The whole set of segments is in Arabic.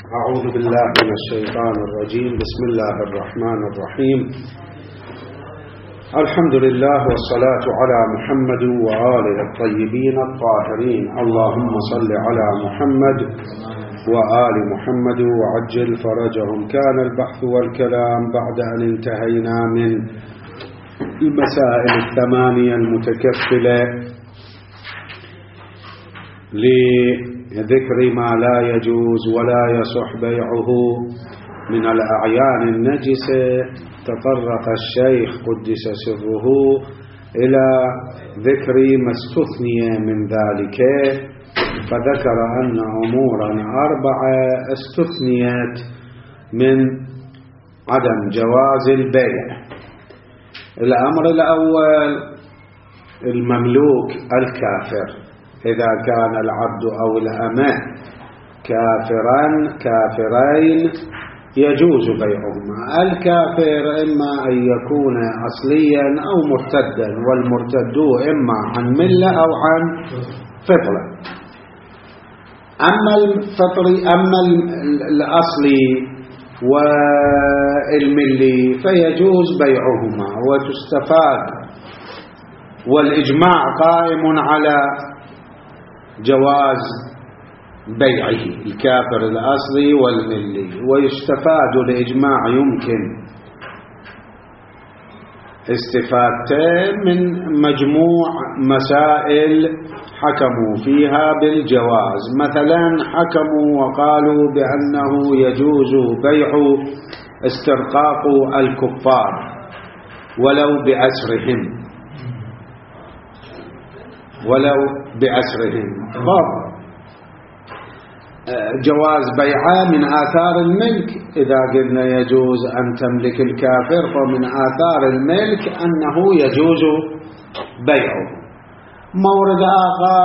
أعوذ بالله من الشيطان الرجيم. بسم الله الرحمن الرحيم. الحمد لله والصلاة على محمد وآله الطيبين الطاهرين. اللهم صل على محمد وآل محمد وعجل فرجهم. كان البحث والكلام بعد أن انتهينا من المسائل الثمانية المتكفلة لذكر ما لا يجوز ولا يصح بيعه من الأعيان النجسة. تطرق الشيخ قدس سره إلى ذكر ما استثني من ذلك، فذكر أن أمورا 4 استثنيت من عدم جواز البيع. الأمر الأول المملوك الكافر، إذا كان العبد أو الأمة كافرين يجوز بيعهما. الكافر إما أن يكون أصليا أو مرتدا، والمرتد إما عن ملة أو عن فطرة. أما الأصلي والملي فيجوز بيعهما وتستفاد، والإجماع قائم على جواز بيعه الكافر الأصلي والملي. ويستفاد الإجماع يمكن استفادتين من مجموع مسائل حكموا فيها بالجواز. مثلا حكموا وقالوا بأنه يجوز بيع استرقاق الكفار ولو بأسرهم جواز بيعه من آثار الملك. إذا قلنا يجوز أن تملك الكافر فمن آثار الملك أنه يجوز بيعه. مورد آخر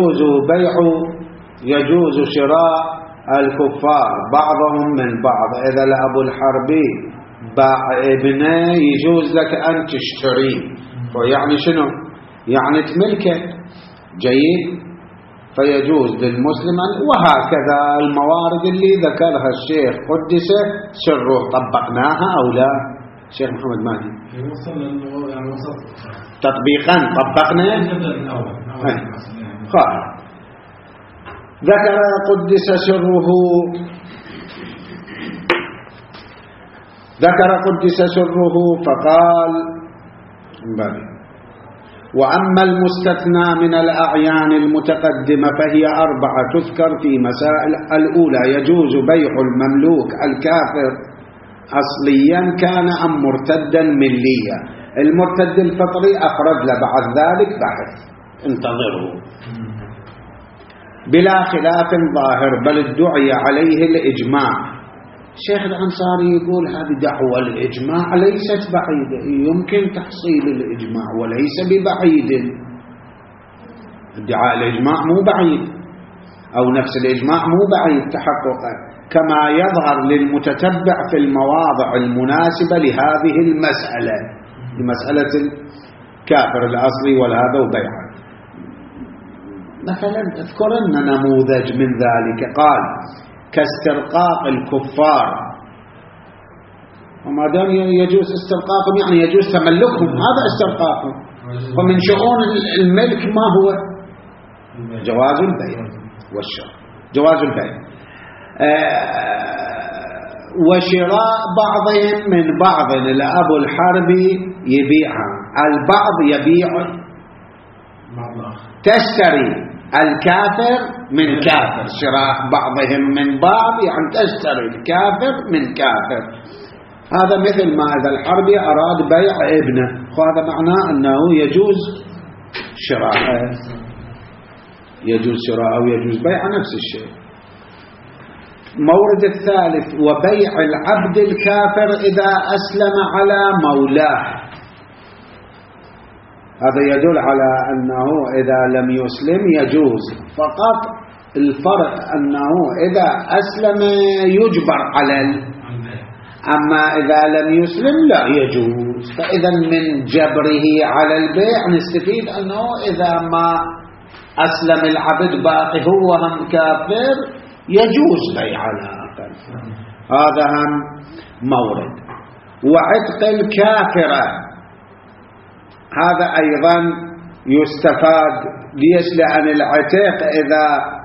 يجوز شراء الكفار بعضهم من بعض. إذا لأبو الحربي باع ابنه يجوز لك أن تشتريه، ويعني شنو؟ يعني تملكه. جيد، فيجوز للمسلم. وهكذا الموارد اللي ذكرها الشيخ قدس سره طبقناها أو لا؟ الشيخ محمد مهدي تطبيقا طبقنا. ذكر قدس سره فقال وأما المستثنى من الأعيان المتقدمة فهي 4 تذكر في مسائل. الأولى يجوز بيع المملوك الكافر أصليا كان أم مرتدا مليا. المرتد الفطري أفرد له بعد ذلك بحث، انتظروا بلا خلاف ظاهر، بل ادعي عليه الإجماع. الشيخ الأنصاري يقول هذه دعوة الإجماع ليست بعيدة، يمكن تحصيل الإجماع وليس ببعيد. ادعاء الإجماع مو بعيد، أو نفس الإجماع مو بعيد تحققه، كما يظهر للمتتبع في المواضع المناسبة لهذه المسألة، لمسألة الكافر الأصلي والهذا وبيعه. مثلا اذكرن نموذج من ذلك. قال كاسترقاق الكفار، وما دام يجوز استرقاقهم يعني يجوز تملكهم، هذا استرقاقهم. ومن شؤون الملك ما هو؟ جواز البيع والشراء، جواز البيع وشراء بعضهم من بعض. الأب الحربي يبيعها، البعض يبيع، تشتري الكافر من كافر. شراء بعضهم من بعض يعني تشتري الكافر من كافر. هذا مثل ما إذا الحربي أراد بيع ابنه، هذا معناه أنه يجوز شراءه، يجوز شراءه ويجوز بيع نفس الشيء. مورد الثالث وبيع العبد الكافر إذا أسلم على مولاه. هذا يدل على أنه إذا لم يسلم يجوز، فقط الفرق أنه إذا أسلم يجبر على أما إذا لم يسلم لا يجوز. فإذا من جبره على البيع نستفيد أنه إذا ما أسلم العبد باقي هو هم كافر يجوز بيع يعقل. هذا هم مورد. وعتق الكافرة هذا أيضا يستفاد. ليش؟ لأن العتق إذا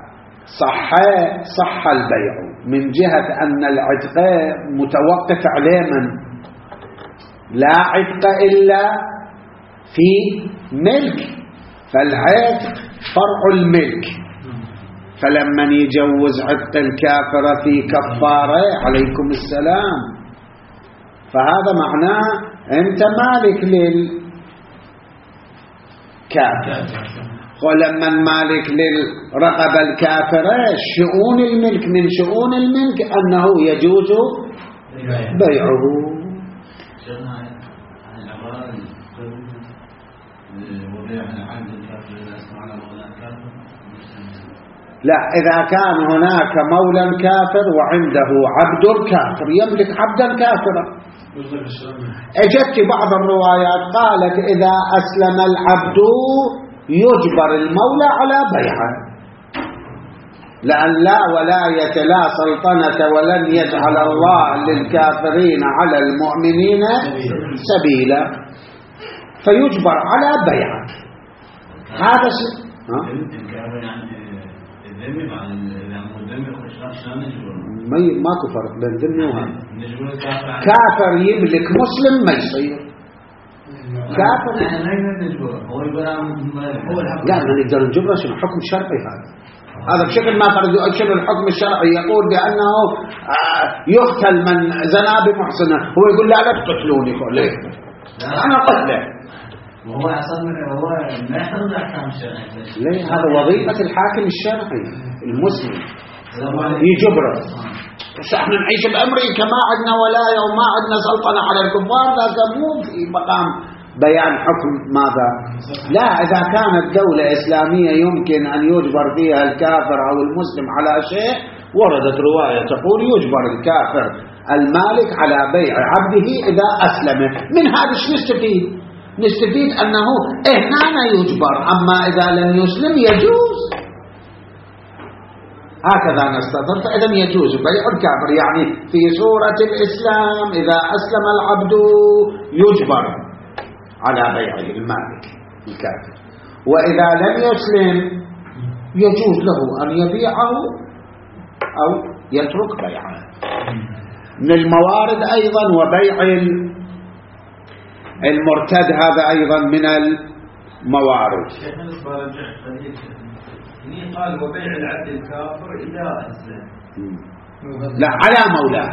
صح البيع، من جهة أن العتق متوقف عليه من لا عتق إلا في ملك، فالعتق فرع الملك. فلما يجوز عتق الكافرة في كفارة عليكم السلام، فهذا معناه أنت مالك للكافر. ولما مالك للرقبة الكافرة شؤون الملك، من شؤون الملك أنه يجوز بيعه. لا، إذا كان هناك مولى كافر وعنده عبد كافر يملك عبدا كافرا. اجت بعض الروايات قالت إذا أسلم العبد يجبر المولى على بيعه، لأن لا ولاية لا سلطنة ولن يجعل الله للكافرين على المؤمنين سبيلا، فيجبر على بيعه. هذا ماكو فرق بين ذمي وهذا. كافر يملك مسلم ما يصير كافر. لا، ما نقدر نجبره. شنو الحكم الشرعي هذا بشكل ما فرض. شنو الحكم الشرعي؟ يقول بأنه يقتل من زنا بمحصنة، هو يقول لا تقتلوني. ليه؟ أنا قتله. وهو أصلا هو ما يحترم الأحكام الشرعية. ليه؟ هذا وظيفة الحاكم الشرعي المسلم يجبره. بس احنا نعيش بأمريكا ما عندنا ولاية وما عندنا سلطنة على الكفار، ذاك مو في مقام بيان حكم ماذا. لا، إذا كانت دولة إسلامية يمكن أن يجبر فيها الكافر أو المسلم على شيء، وردت رواية تقول يجبر الكافر المالك على بيع عبده إذا أسلم. من هذا ايش نستفيد؟ نستفيد أنه هنا يجبر، أما إذا لم يسلم يجوز. هكذا نستطيع. فإذا يجوز بيع الكافر، يعني في سورة الإسلام إذا أسلم العبد يجبر على بيع المالك الكافر، وإذا لم يسلم يجوز له أن يبيعه أو يترك بيعه. من الموارد أيضا وبيع المرتد، هذا أيضا من الموارد. قال وبيع العبد الكافر إذا أسلم. لا، على مولاه.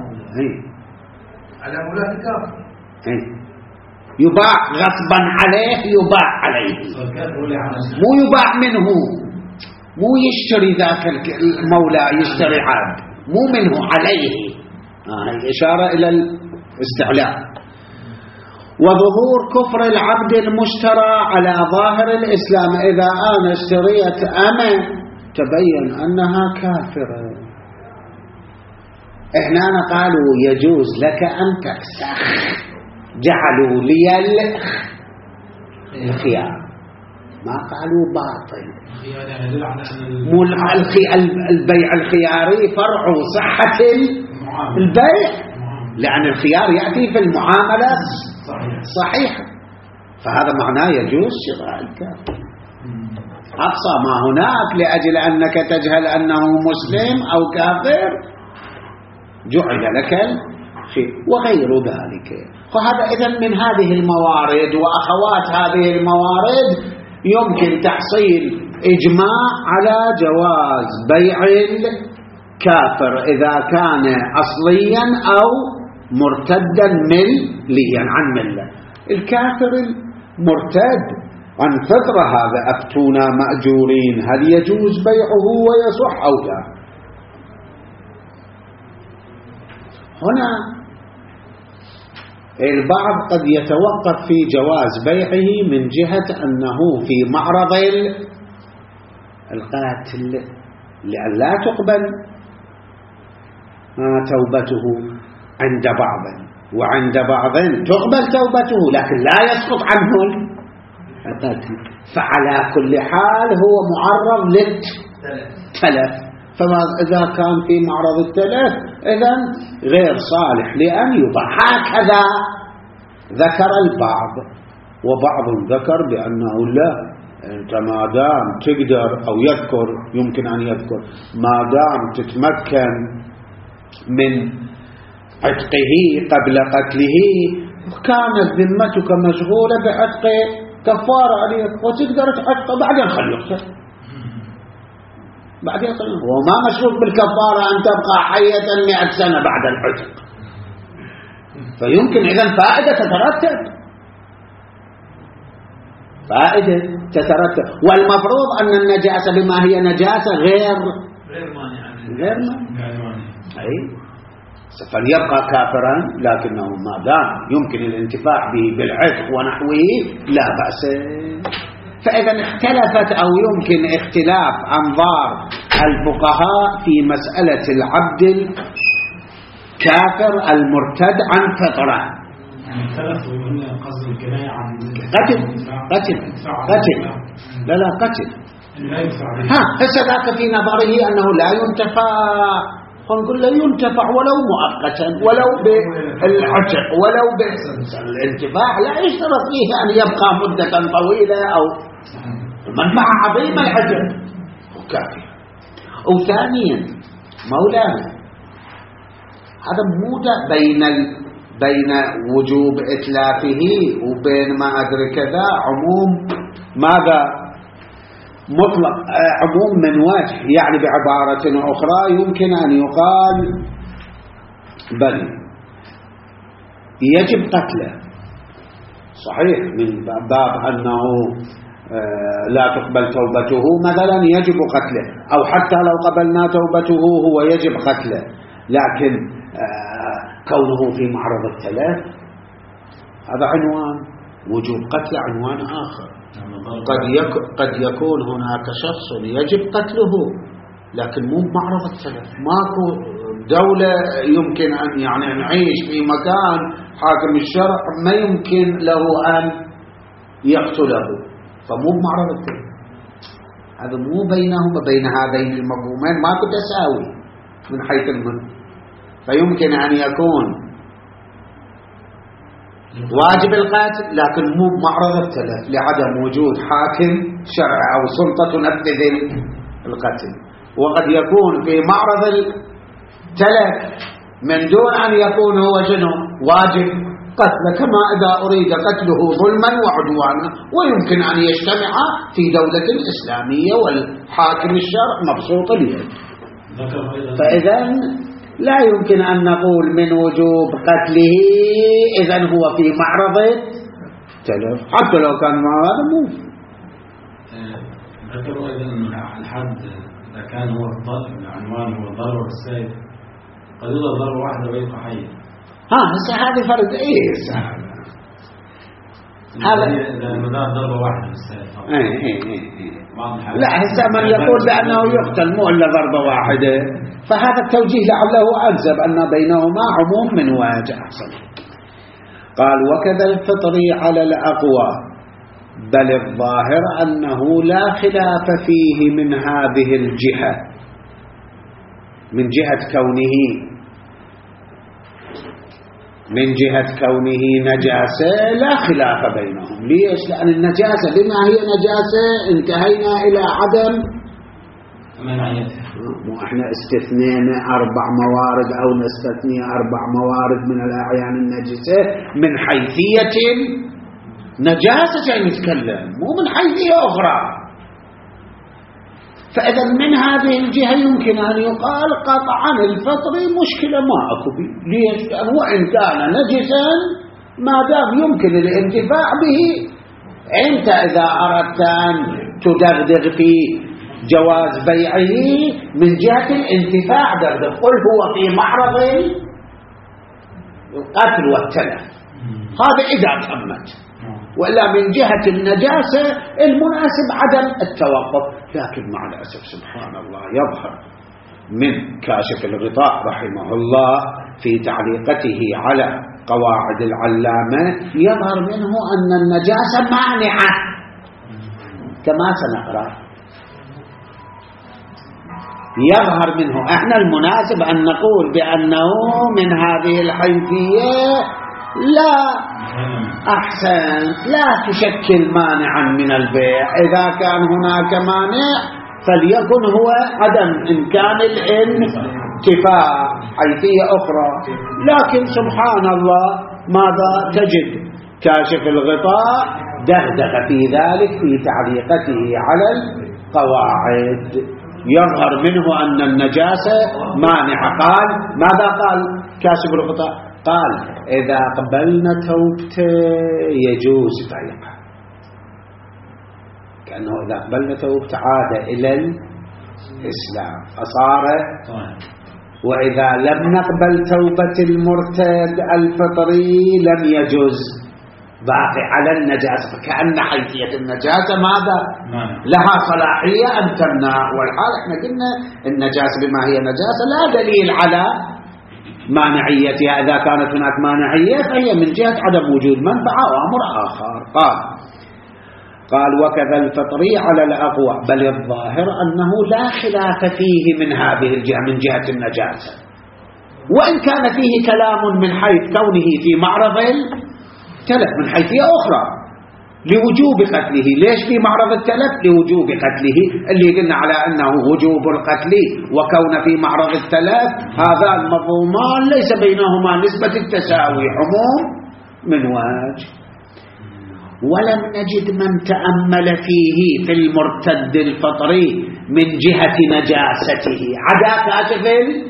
على مولاه الكافر. يباع غصبا عليه، يباع عليه، مو يباع منه، مو يشتري ذاك المولى يشتري عبد، مو منه، عليه. إشارة إلى الاستعلاء. وظهور كفر العبد المشترى على ظاهر الإسلام. إذا أنا اشتريت أمة تبين أنها كافرة، هنا قالوا يجوز لك أن تفسخ، جعلوا لي الخيار، ما قالوا باطل. البيع الخياري فرع صحة البيع، لأن الخيار يأتي في المعاملة صحيحة، فهذا معناه يجوز شراء الكافر أقصى ما هناك، لأجل أنك تجهل أنه مسلم أو كافر جعل لك الخير وغير ذلك. فهذا إذن من هذه الموارد وأخوات هذه الموارد يمكن تحصيل إجماع على جواز بيع الكافر إذا كان أصليا أو مرتدا مليا عن ملة. الكافر المرتد عن فطرة هذا أفتونا مأجورين، هل يجوز بيعه ويصح أو لا؟ هنا البعض قد يتوقف في جواز بيعه من جهة أنه في معرض القاتل، لأن لا تقبل توبته عند بعض، وعند بعض تقبل توبته لكن لا يسقط عنه القتل. فعلى كل حال هو معرض للتلف، فإذا كان في معرض التلف إذن غير صالح لأن يباع. هكذا ذكر البعض، وبعض ذكر بأنه لا، أنت ما دام تقدر أو يذكر، يمكن أن يذكر ما دام تتمكن من عتقه قبل قتله كانت ذمتك مشغولة بعتق كفارة عليك وتقدر تعتقه بعدين خليه يقتل، بعدين خليه، وما مشروط بالكفارة أن تبقى حية 100 سنة بعد العتق. فيمكن إذن فائدة تترتب، فائدة تترتب. والمفروض أن النجاسة بما هي نجاسة غير مانعة أي فليبقى كافرا، لكنه ما دام يمكن الانتفاع به بالعتق ونحوه لا بأس. فإذا اختلفت أو يمكن اختلاف أنظار الفقهاء في مسألة العبد الكافر المرتد عن فطرة. اختلفوا من قصد الكناية عن قتل لا قتل. هسه ذاك في نظره أنه لا ينتفع، فنقول له ينتفع ولو مؤقتا، ولو بالعتق، ولو بالانتفاع لا يشترط فيه أن يبقى مدة طويلة أو منفعة عظيمة العتق وكافي. وثانيا مولانا هذا موضع بين وجوب إتلافه وبين ما أدري كذا عموم ماذا مطلق، عموم من وجه، يعني بعبارة أخرى يمكن أن يقال بل يجب قتله صحيح من باب أنه لا تقبل توبته مثلا يجب قتله، أو حتى لو قبلنا توبته هو يجب قتله، لكن كونه في معرض التلف هذا عنوان، وجوب قتل عنوان آخر. قد يكون هناك شخص يجب قتله لكن مو بمعرض التلف، ماكو دولة يمكن أن يعني نعيش في مكان حاكم الشرع ما يمكن له أن يقتله، فمو بمعرض التلف. هذا مو بينهما بين هذين المفهومين ماكو تساوي من حيث المنع. فيمكن أن يكون واجب القتل لكن مو بمعرض التلف لعدم وجود حاكم شرعي أو سلطة تنفذ القتل، وقد يكون في معرض التلف من دون أن يكون هو واجب قتل، كما إذا أريد قتله ظلما وعدوانا ويمكن أن يجتمع في دولة إسلامية والحاكم الشرع مبسوط اليد. فإذا لا يمكن أن نقول من وجوب قتله إذن هو في معرض التلف حتى لو كان هذا مو. ذكروا أيضا الحد إذا كان هو العنوان هو الضرب والسيف قد يضرب ضربة واحدة ويبقى حي. هذه فرد هذا إذا ضربة واحدة بالسيف. لا هسه من يقول بأنه يقتل مو إلا ضربة واحدة، فهذا التوجيه لعله أنسب أن بينهما عموم من واجه أحسن. قال وكذا الفطري على الأقوى، بل الظاهر أنه لا خلاف فيه من هذه الجهة، من جهة كونه نجاسة لا خلاف بينهم. ليش؟ لأن النجاسة بما هي نجاسة انتهينا إلى عدم منعيتها. احنا استثنينا 4 موارد أو نستثني 4 موارد من الأعيان النجسة من حيثية نجاسة نتكلم، مو من حيثية أخرى. فإذا من هذه الجهة يمكن أن يقال قطعا الفطر مشكلة ما أكو به. ليش؟ لأنه وإن كان نجسا ما دام يمكن الانتفاع به، أنت إذا أردت أن تدغدغ في جواز بيعه من جهة الانتفاع دغدغ، قل هو في معرض القتل والتلف، هذا إذا تمت. وإلا من جهة النجاسة المناسب عدم التوقف. لكن مع الأسف سبحان الله يظهر من كاشف الغطاء رحمه الله في تعليقته على قواعد العلامة يظهر منه أن النجاسة مانعة كما سنقرأ. يظهر منه. احنا المناسب أن نقول بأنه من هذه الحيثية لا أحسن لا تشكل مانعا من البيع. إذا كان هناك مانع فليكن هو عدم إمكان الانتفاع، حيثية أخرى. لكن سبحان الله ماذا تجد؟ كاشف الغطاء دغدغ في ذلك في تعليقته على القواعد، يظهر منه أن النجاسة مانعة. قال ماذا قال كاشف الغطاء؟ قال إذا قبلنا توبته يجوز بيعه، كأنه إذا قبلنا توبته عاد إلى الإسلام فصار. وإذا لم نقبل توبة المرتد الفطري لم يجوز، باقي على النجاسة. فكأن حيثية النجاسة ماذا؟ لها صلاحية أن تمنع. والحال احنا قلنا النجاسة بما هي نجاسة لا دليل على مانعيتها. إذا كانت هناك مانعية فهي من جهة عدم وجود منفعة وأمر آخر. قال وكذا الفطري على الأقوى، بل الظاهر أنه لا خلاف فيه من هذه الجهة، من جهة النجاسة، وإن كان فيه كلام من حيث كونه في معرض التلف من حيثية أخرى لوجوب قتله. ليش في معرض التلف؟ لوجوب قتله، اللي قلنا على أنه وجوب القتل وكون في معرض التلف هذا المفهومان ليس بينهما نسبة التساوي، عموم من وجه. ولم نجد من تأمل فيه في المرتد الفطري من جهة نجاسته عدا كاشف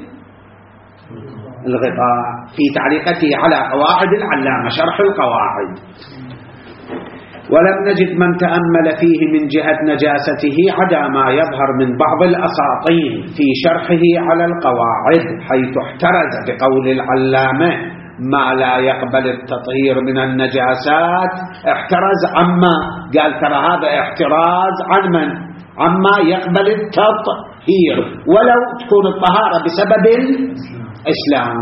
الغطاء في تعليقته على قواعد العلامة شرح القواعد. ولم نجد من تأمل فيه من جهة نجاسته عدا ما يظهر من بعض الأساطين في شرحه على القواعد، حيث احترز بقول العلامة ما لا يقبل التطهير من النجاسات. احترز عما قال ترى هذا احتراز عن من؟ عما يقبل التطهير ولو تكون الطهارة بسبب الإسلام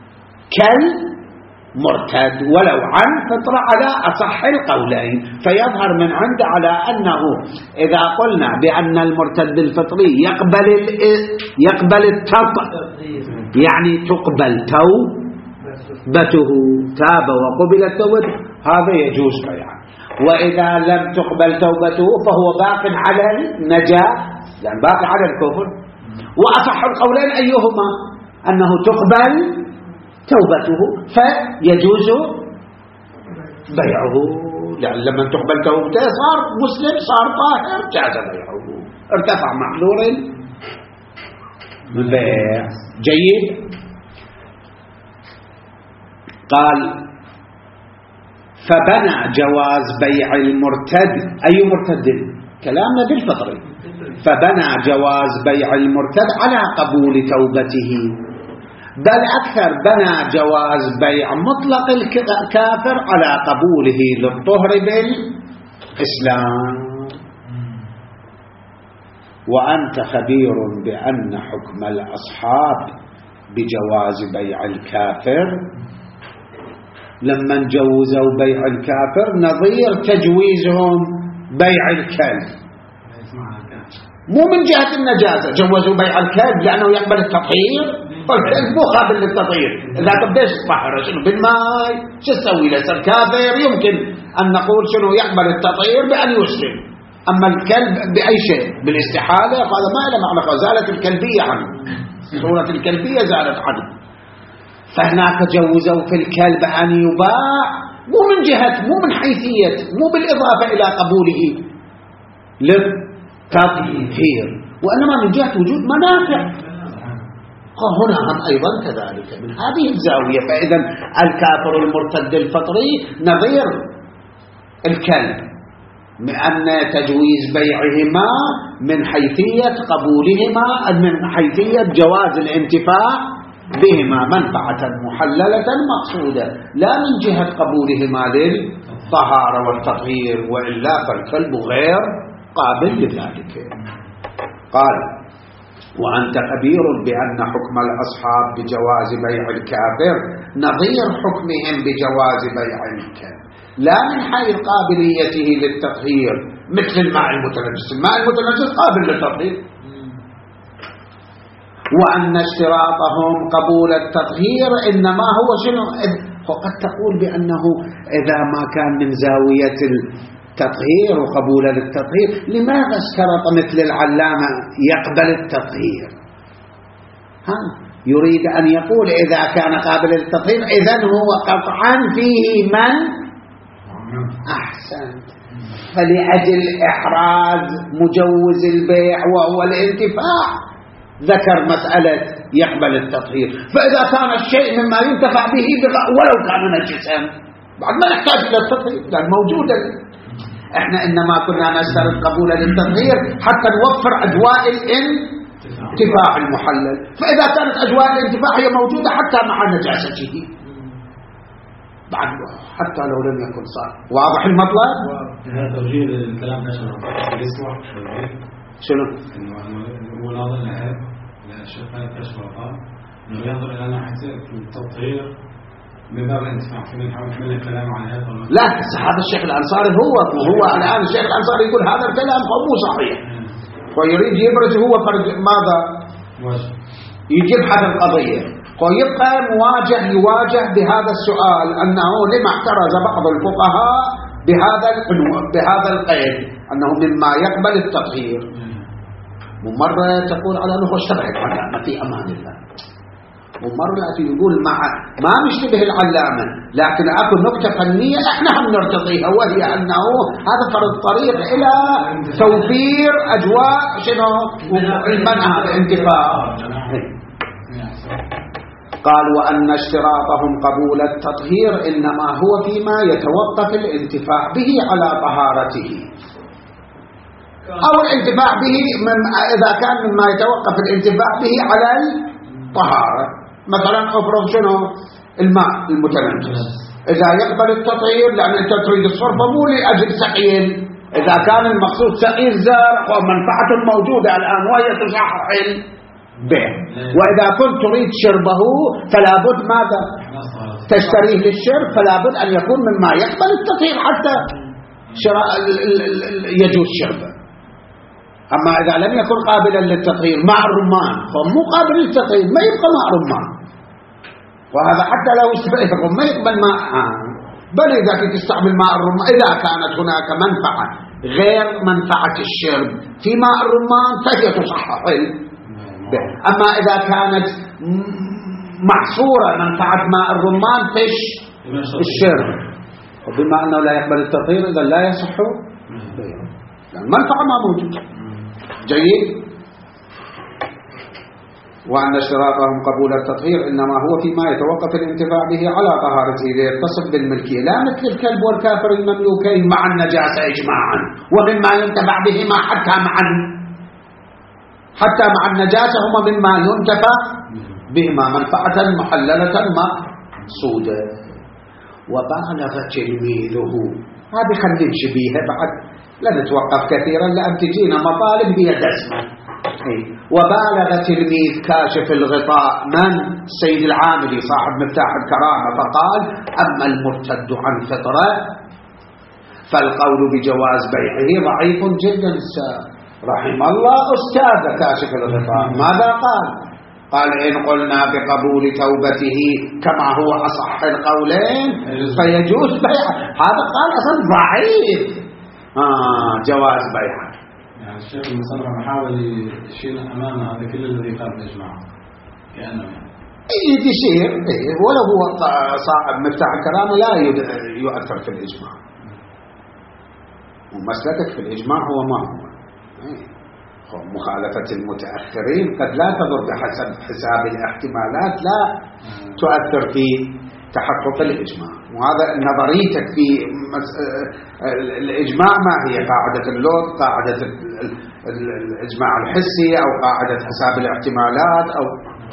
كالمرتد ولو عن فطرة على أصح القولين. فيظهر من عنده على أنه إذا قلنا بأن المرتد الفطري يقبل التطهير يعني تقبل توبته، تاب وقبلت توبته، هذا يجوز بيعه. وإذا لم تقبل توبته فهو باق على النجاة، يعني باق على الكفر. وأصح القولين أيهما؟ أنه تقبل توبته فيجوز بيعه، لأن لما تقبل توبته صار مسلم صار طاهر جاز بيعه، ارتفع محذور البيع. جيد. قال فبنى جواز بيع المرتد. أي مرتد؟ كلامنا بالفطري. فبنى جواز بيع المرتد على قبول توبته، بل أكثر بنى جواز بيع مطلق الكافر على قبوله للطهر بالإسلام. وأنت خبير بأن حكم الأصحاب بجواز بيع الكافر لما جوزوا بيع الكافر نظير تجويزهم بيع الكلب، مو من جهة النجاسة. جوزوا بيع الكلب لأنه يقبل التطهير، فالكلب مو قابل للتطهير. إذا تبدأ تطهره شنو بالماء شو تسوي له؟ صار كافر. يمكن أن نقول شنو يقبل التطهير بأن يسلم، أما الكلب بأي شيء بالاستحالة هذا ما له معنى، زالت الكلبية عنه، صورة الكلبية زالت عنه. فهناك جوزوا في الكلب أن يباع مو من جهة، مو من حيثية، مو بالإضافة إلى قبوله للتطهير، وإنما من جهة وجود منافع. هنا هم أيضا كذلك من هذه الزاوية. فإذا الكافر المرتد الفطري نظير الكلب، لأن تجويز بيعهما من حيثية قبولهما، من حيثية جواز الانتفاع بهما منفعة محللة مقصودة، لا من جهة قبولهما للطهارة والتطهير، وإلا فالكلب غير قابل لذلك. قال وأنت خبير بأن حكم الأصحاب بجواز بيع الكافر نظير حكمهم بجواز بيع الكلب، لا من حيث قابليته للتطهير مثل الماء المتنجس. الماء المتنجس قابل للتطهير، وأن اشتراطهم قبول التطهير إنما هو شنو؟ وقد تقول بأنه إذا ما كان من زاوية التطهير وقبول للتطهير لماذا اشترط مثل العلامة يقبل التطهير؟ يريد أن يقول إذا كان قابل للتطهير إذن هو قطعا فيه من أحسن، فلأجل إحراز مجوز البيع وهو الانتفاع ذكر مسألة يقبل التطهير. فإذا كان الشيء مما ينتفع به ولو كان نجسا بعد ما نحتاج إلى التطهير لأن موجودة. احنا إنما كنا نشترط قبول للتطهير حتى نوفر أجواء الانتفاع المحلل، فإذا كانت أجواء الانتفاع هي موجودة حتى مع نجاسته بعد حتى لو لم يكن صار. واضح المطلب؟ هذا توجيه للكلام نشره شنو؟ هو ناظر لهذا الشيخ كشف الغطاء انه ينظر الى ناحيه التطهير من باب الانتفاع في من الكلام عن هذا. لا هذا الشيخ الأنصاري هو الآن الشيخ الأنصاري يقول هذا الكلام مو صحيح ويريد يبرز هو فرد ماذا؟ يجيب هذا القضية ويبقى يواجه بهذا السؤال أنه لما احترز بعض الفقهاء بهذا القيد أنه مما يقبل التطهير. ومرة تقول على أنه اشتبهت علامة في أمان الله، ومرة يقول ما نشتبه العلامة لكن أكو نقطة فنية احنا هم نرتضيها وهي أنه هذا فرض طريق إلى توفير أجواء شنو المنع الانتفاع. قال وأن اشتراطهم قبول التطهير إنما هو فيما يتوقف الانتفاع به على طهارته أو الانتفاع به إذا كان مما يتوقف الانتفاع به على الطهارة. مثلا أفرض شنو الماء المتنجس إذا يقبل التطهير لأن أنت تريد الصرف مو لأجل سقيل، إذا كان المقصود سقيل زرع ومنفعة موجودة الآن وهي تصحح به، وإذا كنت تريد شربه فلا بد ماذا تشتريه للشرب فلا بد أن يكون مما يقبل التطهير حتى يجوز شربه. أما إذا لم يكن قابلا للتطهير مع الرمان فمو قابل للتطهير ما يبقى مع رمان، وهذا حتى لو اشتريته ما يقبل ماء بل إذا كنت تستعمل ماء الرمان إذا كانت هناك منفعة غير منفعة الشرب في ماء الرمان فهي تصحح. أما إذا كانت محصورة منفعة ماء الرمان فيش الشرب وبما أنه لا يقبل التطهير إذا لا يصح المنفعة ما موجود. جيد. وأن اشتراطهم قبول التطهير إنما هو فيما يتوقف الانتفاع به على طهارته ليتصف بالملكية لا مثل الكلب والكافر المملوكين مع النجاسة إجماعا ومما ينتفع بهما حتى مع النجاسة هما مما ينتفع بهما منفعة محللة مقصودة. وبالغ تلميذه هذه خلي نشبيها بعد لا نتوقف كثيرا لأن تجينا مطالب هي دسمة. وبالغ تلميذ كاشف الغطاء من السيد العاملي صاحب مفتاح الكرامة فقال أما المرتد عن فطرة فالقول بجواز بيعه ضعيف جدا. رحم الله أستاذ كاشف الغطاء ماذا قال إن قلنا بقبول توبته كما هو أصح القولين فيجوز بيعه. هذا قال أصلا ضعيف جواز بيعه. يعني الشيخ المصنف محاول يشيل أمامه هذا كل الذي قال بالإجماع كأنه يشير ولو هو صاحب مفتاح الكرامة لا يؤثر في الإجماع ومسلكك في الإجماع هو ما هو مخالفة المتأخرين قد لا تضر بحسب حساب الاحتمالات لا تؤثر في تحقق الإجماع. وهذا نظريتك في الإجماع ما هي قاعدة اللوط قاعدة الإجماع الحسي أو قاعدة حساب الاحتمالات أو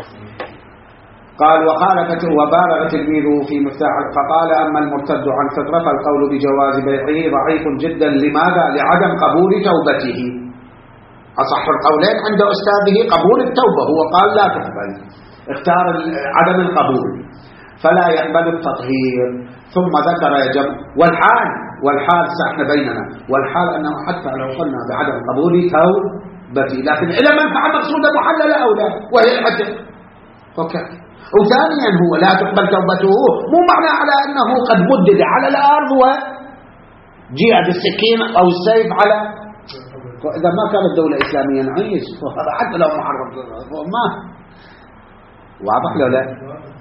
قال وبالغ تلميذه في مفتاح فقال أما المرتد عن فطرة فالقول بجواز بيعه ضعيف جدا. لماذا؟ لعدم قبول توبته. أصح القولين عند أستاذه قبول التوبة هو قال لا تقبل اختار عدم القبول فلا يقبل التطهير. ثم ذكر والحال ساحنا بيننا والحال أنه حتى لو قلنا بعدم قبول بتي، لكن إلى منفعة مقصودة محللة أو لا، وهي العتق. وثانيا هو لا تقبل توبته مو معنى على أنه قد مدد على الأرض وجيء بالسكين أو السيف على، إذا ما كانت دولة إسلامية نعيش حتى لو محرم ما واضح له لا.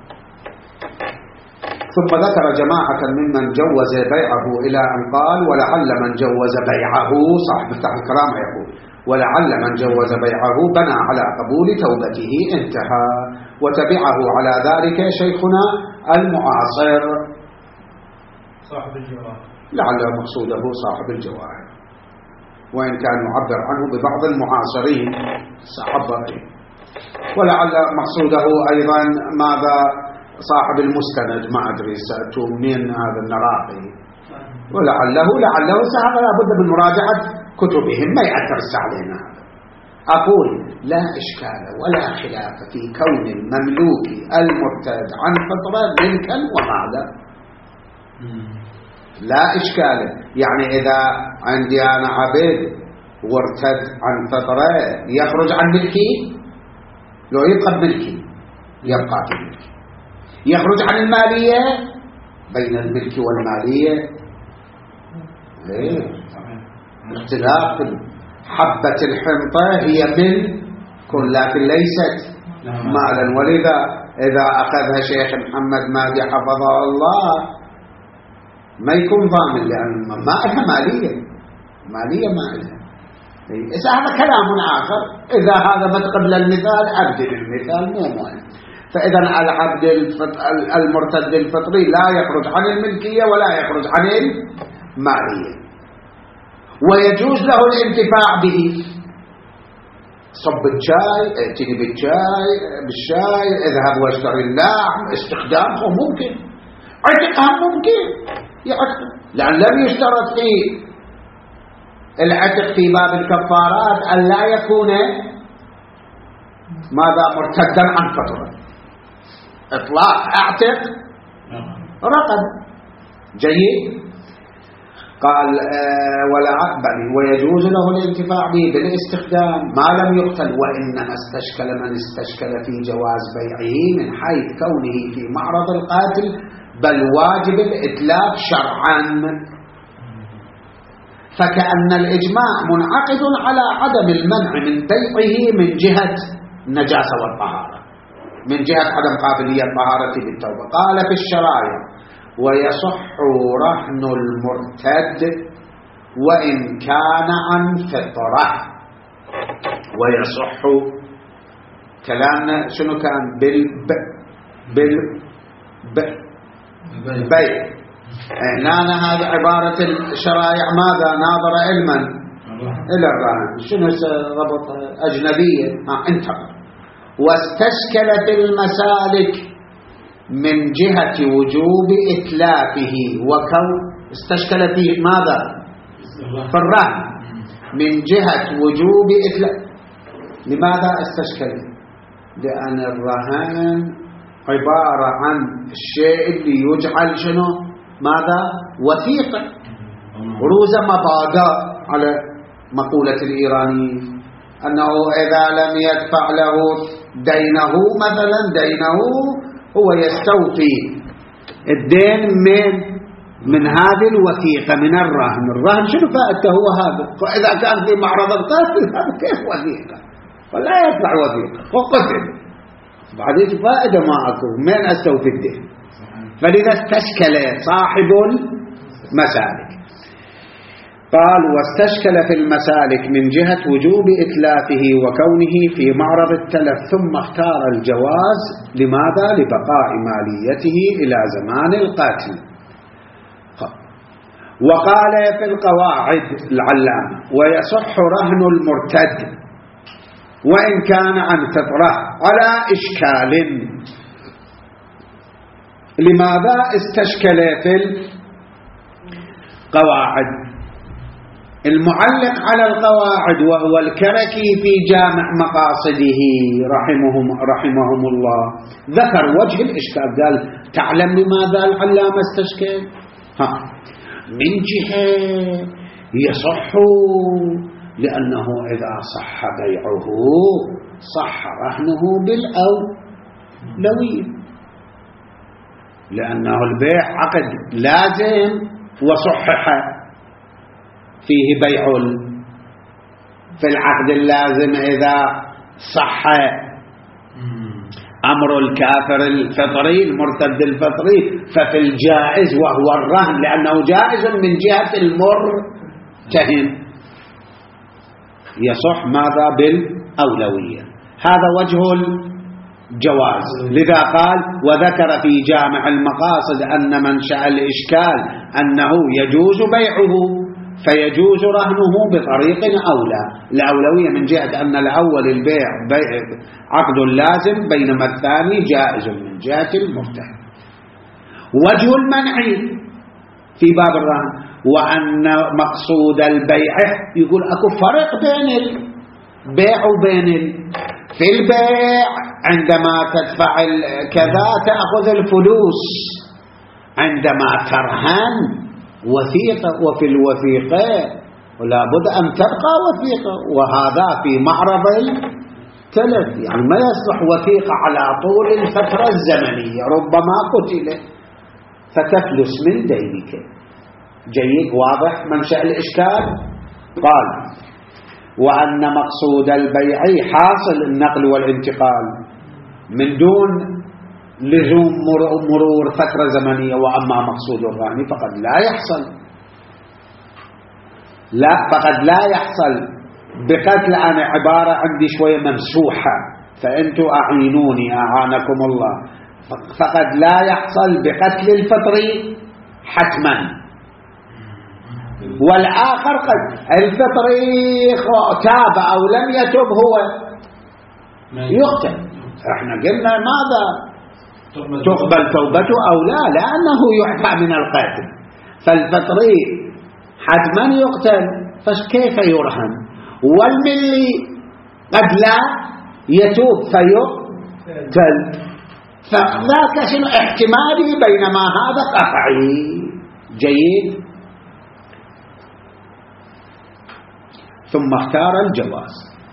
ثم ذكر جماعة ممن جوز بيعه إلى أن قال ولعل من جوز بيعه، صاحب مفتاح الكرامة يقول ولعل من جوز بيعه بنى على قبول توبته، انتهى. وتبعه على ذلك شيخنا المعاصر صاحب الجواهر، لعل مقصوده صاحب الجواهر، وإن كان يعبر عنه ببعض المعاصرين سعبر، ولعل مقصوده أيضا ماذا صاحب المستند، ما أدري سأتوا منين هذا النراقي، لعله سهل لابد من مراجعة كتبهم، ما يأثر علينا. أقول لا إشكال ولا خلاف في كون المملوك المرتد عن فطرة ملكا وماذا، لا إشكال. يعني إذا عندي أنا عبد وارتد عن فطرة يخرج عن ملكي، لو يبقى بملكي يبقى في ملكي، يخرج عن المالية، بين الملك والمالية اختلاف. حبة الحنطة هي ملك لكن ليست مالا، ولذا إذا أخذها شيخ محمد مهدي حفظه الله ما يكون ضامن، لأن ما لها مالية ما لها. إذا هذا كلام آخر، إذا هذا ما تقبل المثال أبدل المثال مو مهم. فإذا العبد المرتد الفطري لا يخرج عن الملكية ولا يخرج عن المالية، ويجوز له الانتفاع به. صب الشاي، ائتني بالشاي، اذهب واشتري اللحم، استخدامه ممكن، عتقها ممكن يعتق، لأن لم يشترط في العتق في باب الكفارات أن لا يكون ماذا مرتدا عن فطرة، إطلاق اعتق رقم جيد. قال ولا عقبني ويجوز له الانتفاع به بالاستخدام ما لم يقتل، وإنما استشكل من استشكل في جواز بيعه من حيث كونه في معرض القاتل، بل واجب الإتلاف شرعا، فكأن الإجماع منعقد على عدم المنع من بيعه من جهة النجاسة والطهارة، من جهة عدم قابلية الطهارة بالتوبة. قال في الشرائع ويصح رهن المرتد وإن كان عن فطرة. ويصح كلامنا شنو كان بالبيع. هنا هذا عبارة الشرائع ماذا ناظر علما إلى الرهن، شنو ربط أجنبية انتقل. واستشكلت المسالك من جهة وجوب إتلافه، استشكل فيه ماذا في الرهن من جهة وجوب إتلاف. لماذا استشكل؟ لأن الرهن عبارة عن الشيء اللي يجعل شنو ماذا وثيقة، روز مبادئ على مقولة الإيرانيين أنه إذا لم يدفع له دينه مثلا، دينه هو يستوفي الدين من هذه الوثيقة من الرهن. الرهن شنو فائدته هو هذا؟ فإذا كان في معرض القاتل هذا كيف وثيقة؟ ولا يدفع وثيقة وقتل، بعدين فائدة ما أكو، من أستوفي الدين؟ فلذا استشكل صاحب المسالك. قال واستشكل في المسالك من جهة وجوب إتلافه وكونه في معرض التلف، ثم اختار الجواز. لماذا؟ لبقاء ماليته إلى زمان القاتل. وقال في القواعد العلامة ويصح رهن المرتد وإن كان عن فطرة على إشكال. لماذا استشكل في القواعد؟ المعلق على القواعد وهو الكركي في جامع مقاصده رحمهم الله ذكر وجه الإشكال، قال تعلم لماذا العلامة استشكل؟ من جهة يصح لأنه إذا صح بيعه صح رهنه بالأولوية، لأنه البيع عقد لازم وصحح فيه بيع. في العقد اللازم إذا صح أمر الكافر الفطري المرتد الفطري، ففي الجائز وهو الرهن، لأنه جائز من جهة المرتهن، يصح ماذا بالأولوية. هذا وجه الجواز. لذا قال وذكر في جامع المقاصد أن منشأ الإشكال أنه يجوز بيعه فيجوز رهنه بطريق أولى. الأولوية من جهة أن الأول البيع عقد لازم، بينما الثاني جائز من جهة المرتهن. وجه المنع في باب الرهن وأن مقصود البيع، يقول أكو فرق بين البيع وبين في البيع عندما تدفع كذا تأخذ الفلوس، عندما ترهن وثيقة، وفي الوثيقة ولا بد أن تبقى وثيقة، وهذا في معرض التلف، يعني ما يصلح وثيقة على طول الفترة الزمنية، ربما قتل فتفلس من دينك. جيد، واضح منشأ الإشكال. قال وأن مقصود البيع حاصل النقل والانتقال من دون لزوم مرور فترة زمنية، وأما مقصود الرهن فقد لا يحصل، فقد لا يحصل بقتل. أنا عبارة عندي شوية ممسوحة فأنتوا أعينوني أعانكم الله. فقد لا يحصل بقتل الفطري حتما، والآخر قد الفطري تاب أو لم يتب هو يقتل. احنا قلنا ماذا تقبل توبته أو لا، لأنه يعفى من القتل. فالفطري حتما يقتل، فكيف يرهن؟ والملي قد لا يتوب فيقتل، فذاك شنو احتمالي، بينما هذا قطعي. جيد. ثم اختار الجواز،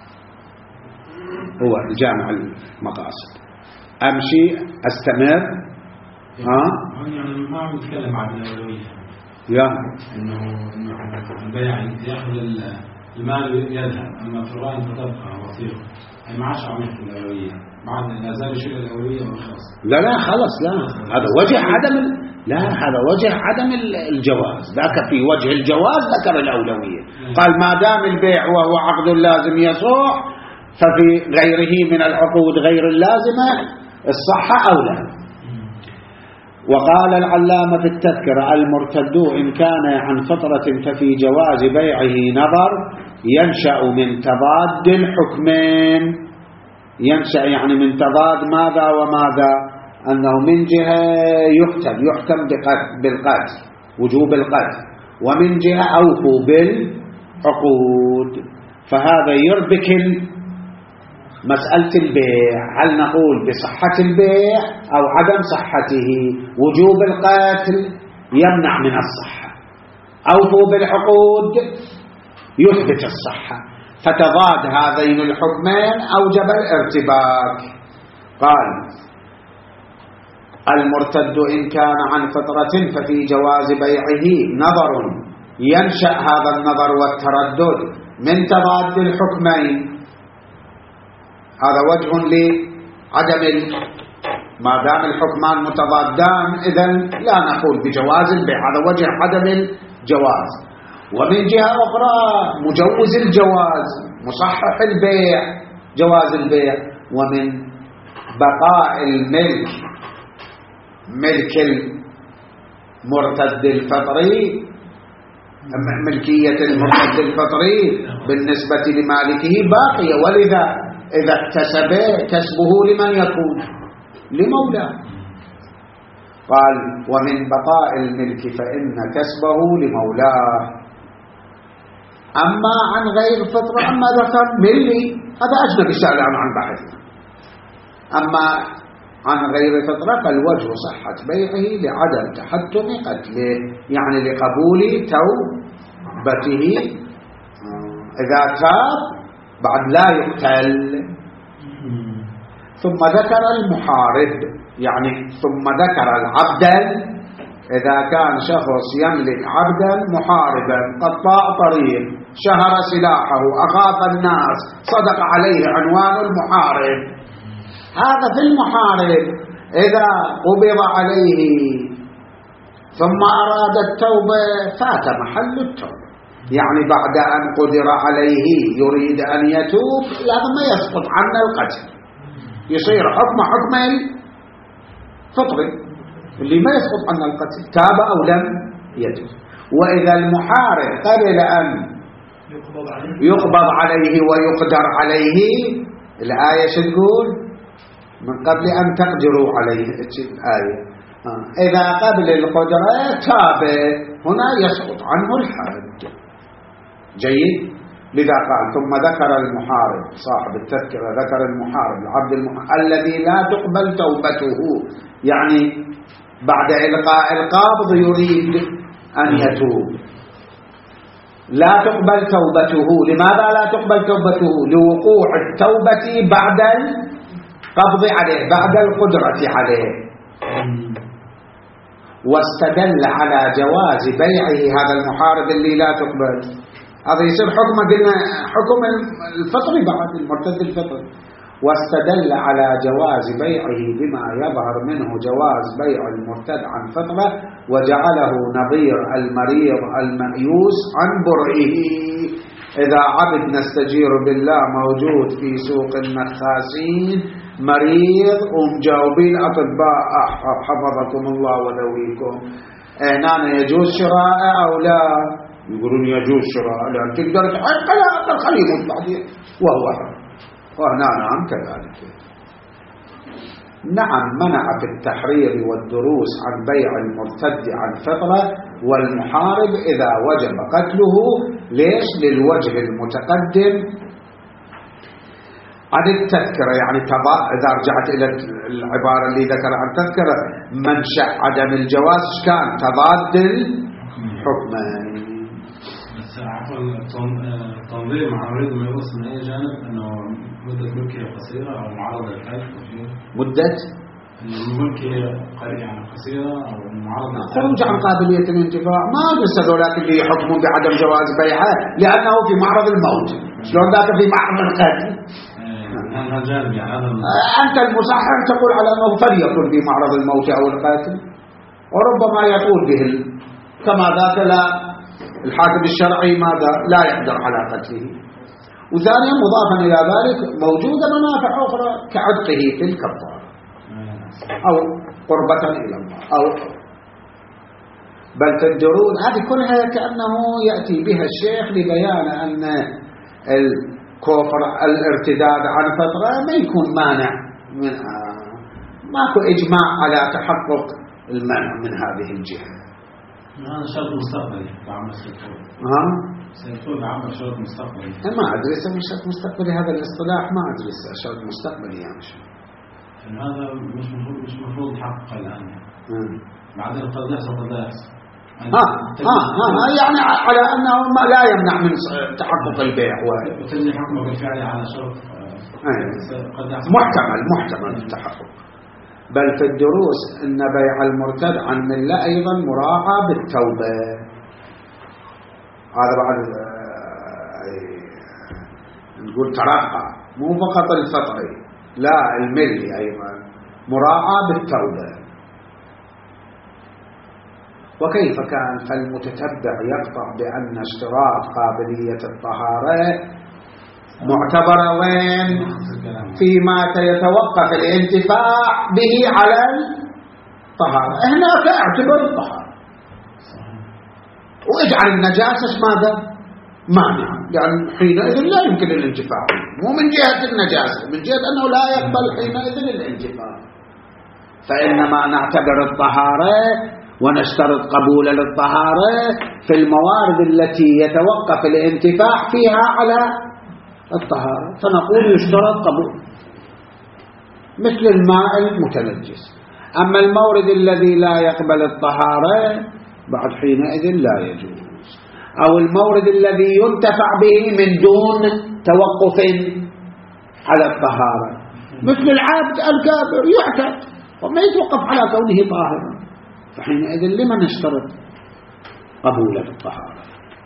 هو الجامع المقاصد. أمشي أستمر. يعني ما عم نتكلم عن الأولوية، إنه البيع يأخذ المال يذهب، أما في الرهن فتبقى وثيقة، يعني ما عادش عم يحكي الأولوية، بعد لا زال شيء الأولوية وخلاص. لا خلاص، لا هذا وجه عدم هذا وجه عدم الجواز. ذاك في وجه الجواز ذكر الأولوية، قال ما دام البيع وهو عقد لازم يصح، ففي غيره من العقود غير اللازمة الصحة أولى. وقال العلامة في التذكرة المرتد إن كان عن فطرة ففي جواز بيعه نظر ينشأ من تضاد الحكمين. ينشأ يعني من تضاد ماذا وماذا؟ أنه من جهة يحكم بالقتل، وجوب القتل، ومن جهة أوفوا بالعقود. فهذا يربك مسألة البيع، هل نقول بصحة البيع أو عدم صحته؟ وجوب القتل يمنع من الصحة، أوفوا بالعقود يثبت الصحة، فتضاد هذين الحكمين أوجب الارتباك. قال المرتد إن كان عن فطرة ففي جواز بيعه نظر ينشأ هذا النظر والتردد من تضاد الحكمين. هذا وجه لعدم ما دام الحكمان متضادان إذن لا نقول بجواز البيع، هذا وجه عدم الجواز. ومن جهة أخرى مجوز الجواز، مصحح البيع، جواز البيع. ومن بقاء الملك، ملك المرتد الفطري، ملكية المرتد الفطري بالنسبة لمالكه باقية، ولذا إذا اكتسب كسبه لمن يكون؟ لمولاه. قال ومن بقاء الملك فإن كسبه لمولاه. أما عن غير فطرة، أما ذكر ملي هذا أجنبي سألان عن بحثنا. أما عن غير فطرة فالوجه صحة بيعه لعدم تحتم قتله، يعني لقبول توبته. إذا تاب بعد لا يقتل. ثم ذكر المحارب، يعني ثم ذكر العبد. إذا كان شخص يملك عبدا محاربا قطاع طريق شهر سلاحه أخاف الناس صدق عليه عنوان المحارب، هذا في المحارب. إذا قبض عليه ثم أراد التوبة فات محل التوبة، يعني بعد أن قدر عليه يريد أن يتوب لازم ما يسقط عنه القتل، يصير حكم الفطري اللي ما يسقط عنه القتل، تاب أو لم يتوب. وإذا المحارب قبل أن يقبض عليه ويقدر عليه، الآية شو تقول؟ من قبل أن تقدروا عليه، الآية إذا قبل القدرة تاب هنا يسقط عنه الحد. جيد. لذا قال ثم ذكر المحارب، صاحب التذكرة ذكر المحارب العبد الذي لا تقبل توبته، يعني بعد إلقاء القابض يريد أن يتوب، لا تقبل توبته. لماذا لا تقبل توبته؟ لوقوع التوبة بعد القبض عليه، بعد القدرة عليه. واستدل على جواز بيعه هذا المحارب اللي لا تقبل، هذا يصير حكم، قلنا حكم الفطري بعد المرتد الفطري. واستدل على جواز بيعه بما يظهر منه جواز بيع المرتد عن فطرة، وجعله نظير المريض المأيوس عن برئه. إذا عبد نستجير بالله موجود في سوق النخاسين مريض ومجاوبين أطباء حفظكم الله ولويكم، هنا يجوز شراء أو لا؟ يقولون يجوز شراء، لأن تقدر تحق لا أقل خليه يموت بعدين وهو حر، وهنا نعم كذلك. نعم منع في التحرير والدروس عن بيع المرتد عن فطرة والمحارب إذا وجب قتله. ليش؟ للوجه المتقدم عن التذكرة، يعني إذا رجعت إلى العبارة اللي ذكر عن التذكرة منشأ عدم الجواز كان تضاد الحكمين. التنظيم مع مريض ما يوصل من أي جانب أنه مدة ملكية قصيرة أو معارضة للحج، مدة الملكية يعني قصيرة أو معارضة خروج عن قابلية الانتفاع. ما أدرس ذولاك اللي يحكمون بعدم جواز بيعه لأنه في معرض الموت، شلون ذاك في معرض القتل؟ أنت المصحح تقول على أنه فليكن في معرض الموت أو القتل، وربما يقول به كما ذاك لا الحاكم الشرعي ماذا لا يقدر على قتله. وثانيا مضافا إلى ذلك موجودة منافع أخرى كعتقه في الكفارة أو قربة إلى الله أو بل تدرون. هذه كلها كأنه يأتي بها الشيخ لبيان أن الكفر الارتداد عن فترة ما يكون مانع من ماكو إجماع على تحقق المنع من هذه الجهة. هذا شرط مستقبلي بعمل سيكون سيكون بعمل شرط مستقبلي. ما أدري اسمه شرط مستقبلي، هذا الاصطلاح ما أدري شرط مستقبلي يعني شو. هذا مش مفروض يحقق الآن، بعدين قد يحصل قد لا يحصل. يعني على أنه ما لا يمنع من تحقق البيع وتجري حكمه بالفعل على شرط قد يحصل محتمل التحقق. بل في الدروس أن بيع المرتد عن ملة أيضا مراعى بالتوبة. هذا بعد نقول ترقى، مو فقط الفطري لا الملي أيضا مراعى بالتوبة. وكيف كان فالمتتبع يقطع بأن اشتراط قابلية الطهارة معتبرة وين؟ فيما يتوقف الانتفاع به على الطهارة. هناك اعتبر الطهارة واجعل النجاسة ماذا؟ مانع، يعني حينئذ لا يمكن الانتفاع، مو من جهة النجاسة، من جهة أنه لا يقبل حينئذ الانتفاع. فإنما نعتبر الطهارة ونشترط قبول للطهارة في الموارد التي يتوقف الانتفاع فيها على الطهارة، فنقول يشترط قبول مثل الماء المتنجس. أما المورد الذي لا يقبل الطهارة بعد حينئذ لا يجوز. أو المورد الذي ينتفع به من دون توقف على الطهارة، مثل العبد الكافر يعتد وما يتوقف على كونه طاهرا، فحينئذ لما نشترط قبول الطهارة؟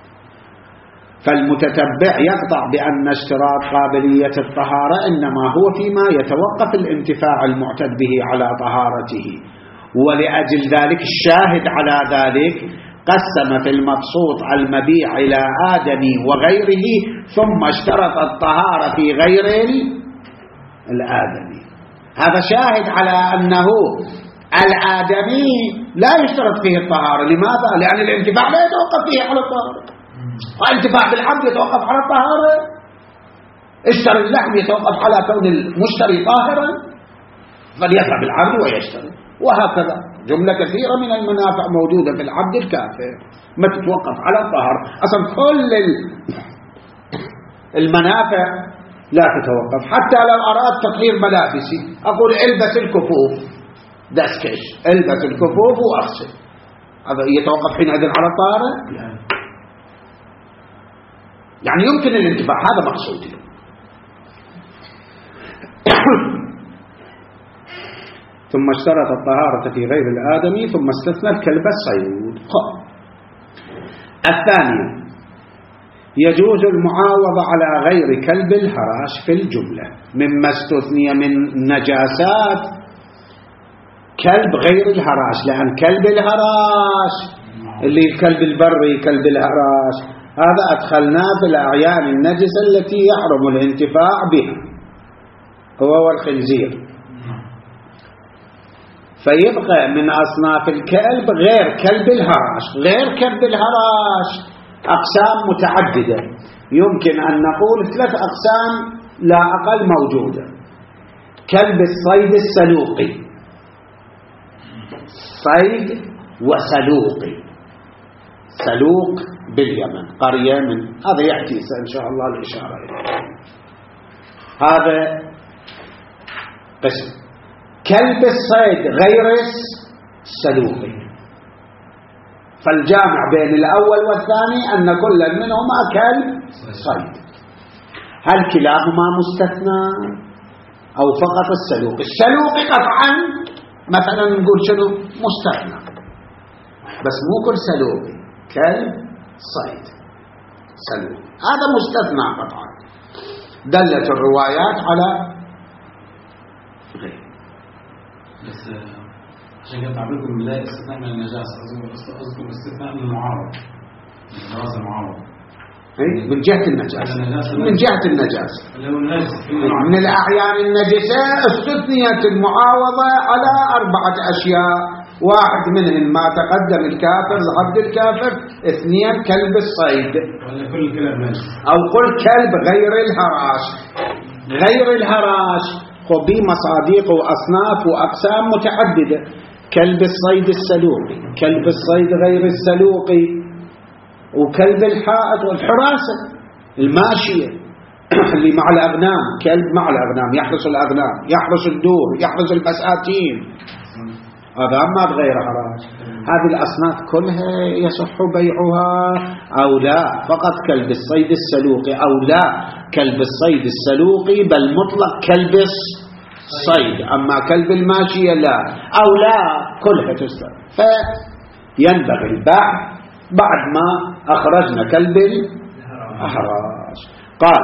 فالمتتبع يقطع بأن اشتراط قابلية الطهارة إنما هو فيما يتوقف الانتفاع المعتد به على طهارته، ولأجل ذلك الشاهد على ذلك قسم في المبسوط المبيع إلى آدمي وغيره، ثم اشترط الطهارة في غير الآدمي. هذا شاهد على أنه الآدمي لا يشترط فيه الطهارة. لماذا؟ لأن الانتفاع لا يتوقف فيه على الطهارة، والانتفاع بالعبد يتوقف على الطهارة. اشتري اللحم يتوقف على كون المشتري طاهرا، فليذهب العبد ويشتري، وهكذا جملة كثيرة من المنافع موجودة في العبد الكافر ما تتوقف على الطهارة. أصلا كل المنافع لا تتوقف. حتى لو أراد تطهير ملابسي أقول البس الكفوف دسكش، البس الكفوف وأغسل، هذا يتوقف حينئذ على الطهارة؟ يعني يمكن الانتفاع، هذا مقصودي. ثم اشترط الطهارة في غير الآدمي، ثم استثنى الكلب الصيد. الثانية يجوز المعاوضة على غير كلب الهراش في الجملة، مما استثني من نجاسات كلب غير الهراش، لأن كلب الهراش اللي الكلب البري كلب الهراش هذا أدخلناه في الأعيان النجسة التي يحرم الانتفاع بها، هو والخنزير. فيبقى من أصناف الكلب غير كلب الهراش. غير كلب الهراش أقسام متعددة، يمكن أن نقول 3 أقسام لا أقل موجودة. كلب الصيد السلوقي، صيد وسلوقي، سلوق باليمن قرية من هذا يأتي إن شاء الله الإشارة إليه. هذا قسم. كلب الصيد غير السلوقي، فالجامع بين الأول والثاني أن كل منهما كلب صيد. هل كلاهما مستثنى أو فقط السلوقي؟ السلوقي قطعا مثلا نقول شنو مستثنى، بس مو كل سلوقي، كلب صيد سلوقي هذا مستثنى قطعا. دلت الروايات على غير. بس عشان كده تعبيركم بالله استثناء من النجاسة، أذكر استثناء من المعارض، الجواز المعارض من جهة النجاسة، من جهة النجاسة من الأعيان النجسة استثنيت المعاوضة على 4 أشياء. واحد منهم ما تقدم الكافر عبد الكافر، 2 كلب الصيد، أو قل كلب غير الهراش. غير الهراش خبي مصاديق وأصناف وأقسام متعددة. كلب الصيد السلوقي، كلب الصيد غير السلوقي، وكلب الحائط والحراسة الماشية اللي مع الأغنام، كلب مع الأغنام يحرس الأغنام، يحرس الدور، يحرس البساتين، هذا ما بغير هراش. هذه الأصناف كلها يصح بيعها أو لا؟ فقط كلب الصيد السلوقي أو لا كلب الصيد السلوقي بل مطلق كلب الصيد، أما كلب الماشية لا، أو لا كلها تستر. فينبغي البحث بعد ما أخرجنا كلب الهراش. قال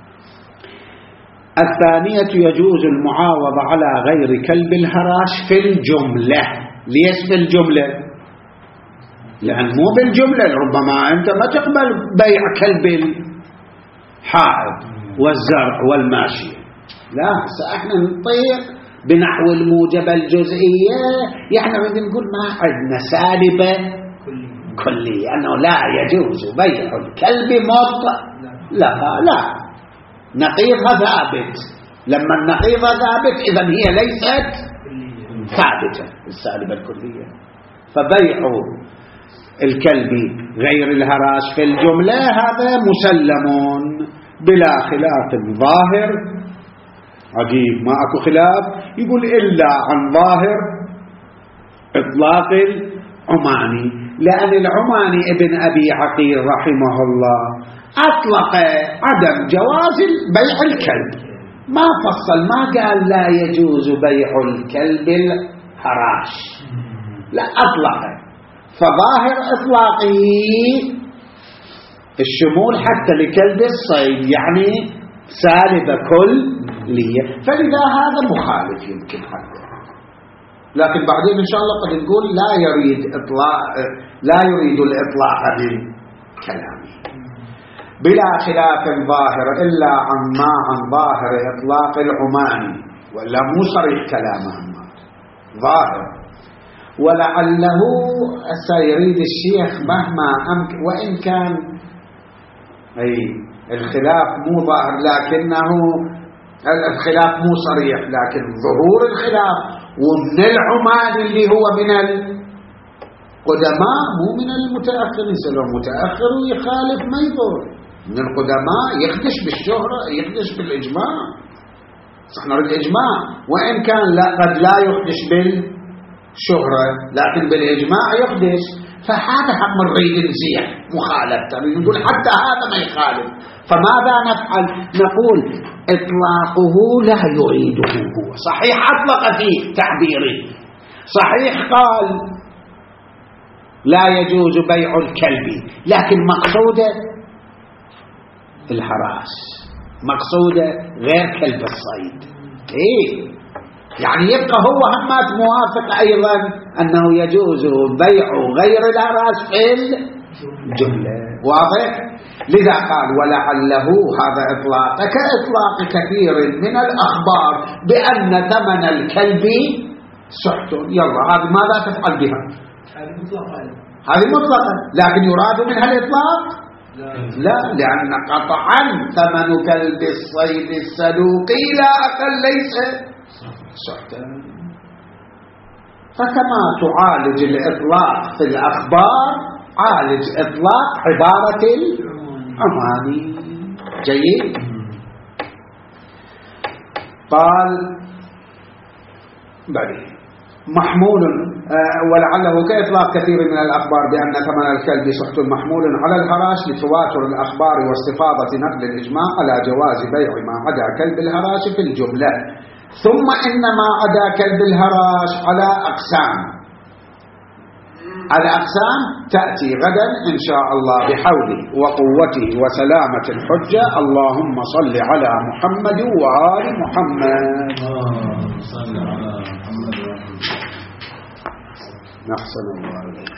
الثانية يجوز المعاوضة على غير كلب الهراش في الجملة. ليش في الجملة؟ لأن مو بالجملة، ربما أنت ما تقبل بيع كلب الحائط والزرع والماشية، لا احنا نطيق بنحو الموجبة الجزئية، يعني نقول ما عندنا سالبة كلية أنه لا يجوز بيع الكلب مطلق، لا نقيضها ثابت. لما النقيضة ثابت إذن هي ليست ثابتة السالبة الكلية. فبيع الكلب غير الهراش في الجملة هذا مسلم بلا خلاف ظاهر. عجيب ما أكو خلاف، يقول إلا عن ظاهر إطلاق العماني، لأن العماني ابن أبي عقيل رحمه الله أطلق عدم جواز بيع الكلب، ما فصل، ما قال لا يجوز بيع الكلب الهراش، لا أطلق. فظاهر إطلاقه الشمول حتى لكلب الصيد، يعني سالب كلية، فلذا هذا مخالف يمكن حتى. لكن بعدين إن شاء الله قد نقول لا يريد الإطلاق من كلامه بلا خلاف ظاهر إلا عن ظاهر إطلاق العماني، ولا مو صريح كلامه ظاهر. ولعله سيريد الشيخ مهما أمكن، وإن كان الخلاف مو ظاهر لكنه الخلاف مو صريح، لكن ظهور الخلاف ومن العماني اللي هو من القدماء مو من المتأخرين. سلو متأخر ويخالف ما يضر، من القدماء يخدش بالشهرة، يخدش بالإجماع. صحنا الإجماع وإن كان قد لا يخدش بالشهرة لكن بالإجماع يخدش. فهذا هم نريد نزيح مخالفة، نقول حتى هذا ما يخالف. فماذا نفعل؟ نقول إطلاقه لا يريده هو، صحيح أطلق فيه تعبيره، صحيح قال لا يجوز بيع الكلب، لكن مقصوده الحراس، مقصوده غير كلب الصيد. يعني يبقى هو همات موافق أيضا أنه يجوز بيع غير الحراس في الجملة، واضح؟ لذا قال ولعله هذا إطلاق كإطلاق كثير من الأخبار بأن ثمن الكلب سحت. يلا هذه ماذا تفعل بها؟ هذه مطلقة، لكن يراد منها الإطلاق؟ لا، لأن قطعا ثمن كلب الصيد السلوقي لا أقل ليس سحتا. فكما تعالج الإطلاق في الأخبار عالج إطلاق عبارة العماني. جيد. قال بعدين محمول ولعله كإطلاق كثير من الأخبار بأن ثمن الكلب سحت محمول على الهراش لتواتر الأخبار واستفاضة نقل الإجماع على جواز بيع ما عدا كلب الهراش في الجملة. ثم إن ما عدا كلب الهراش على أقسام، الأقسام تأتي غدا إن شاء الله بحوله وقوته وسلامة الحجة. اللهم صل على محمد وآل محمد. صل على محمد وآل محمد. نحسن الله عليك.